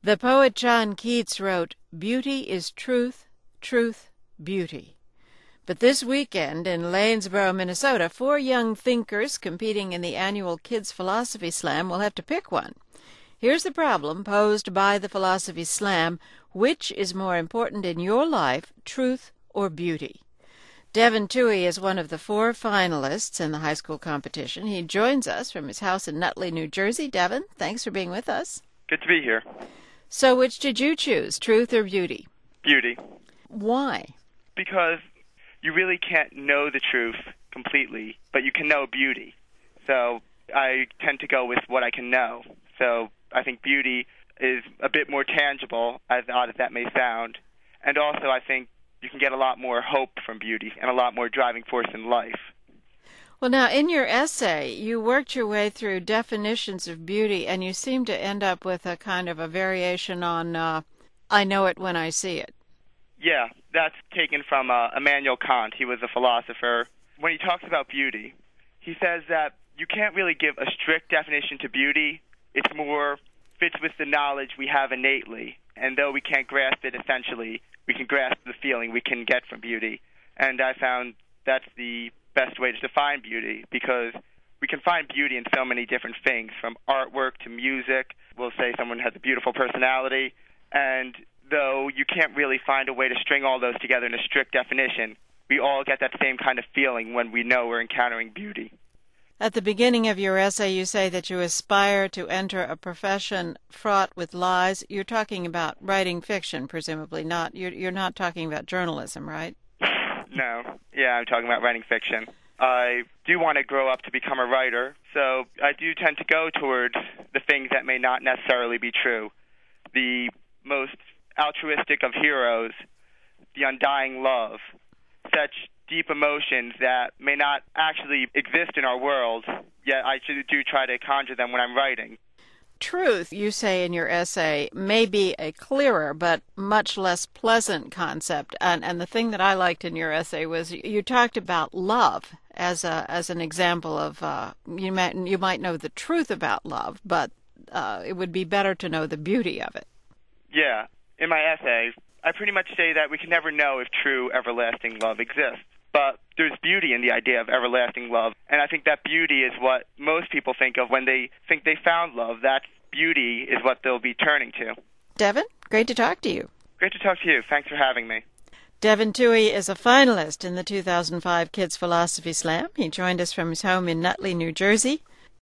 The poet John Keats wrote, "Beauty is truth, truth, beauty." But this weekend in Lanesboro, Minnesota, 4 young thinkers competing in the annual Kids Philosophy Slam will have to pick one. Here's the problem posed by the Philosophy Slam: which is more important in your life, truth or beauty? Devin Toohey is one of the 4 finalists in the high school competition. He joins us from his house in Nutley, New Jersey. Devin, thanks for being with us. Good to be here. So which did you choose, truth or beauty? Beauty. Why? Because you really can't know the truth completely, but you can know beauty. So I tend to go with what I can know. So I think beauty is a bit more tangible, as odd as that may sound. And also I think you can get a lot more hope from beauty and a lot more driving force in life. Well, now, in your essay, you worked your way through definitions of beauty, and you seem to end up with a kind of a variation on I know it when I see it. Yeah, that's taken from Immanuel Kant. He was a philosopher. When he talks about beauty, he says that you can't really give a strict definition to beauty. It's more fits with the knowledge we have innately, and though we can't grasp it essentially, we can grasp the feeling we can get from beauty. And I found that's the best way to define beauty, because we can find beauty in so many different things, from artwork to music. We'll say someone has a beautiful personality, and though you can't really find a way to string all those together in a strict definition, we all get that same kind of feeling when we know we're encountering beauty. At the beginning of your essay, you say that you aspire to enter a profession fraught with lies. You're talking about writing fiction, presumably. You're not talking about journalism, right? No. Yeah, I'm talking about writing fiction. I do want to grow up to become a writer, so I do tend to go towards the things that may not necessarily be true. The most altruistic of heroes, the undying love, such deep emotions that may not actually exist in our world, yet I do try to conjure them when I'm writing. Truth, you say in your essay, may be a clearer but much less pleasant concept. And the thing that I liked in your essay was you talked about love as an example of you might know the truth about love, but it would be better to know the beauty of it. Yeah. In my essay, I pretty much say that we can never know if true, everlasting love exists. But there's beauty in the idea of everlasting love, and I think that beauty is what most people think of when they think they found love. That beauty is what they'll be turning to. Devin, great to talk to you. Great to talk to you. Thanks for having me. Devin Toohey is a finalist in the 2005 Kids Philosophy Slam. He joined us from his home in Nutley, New Jersey.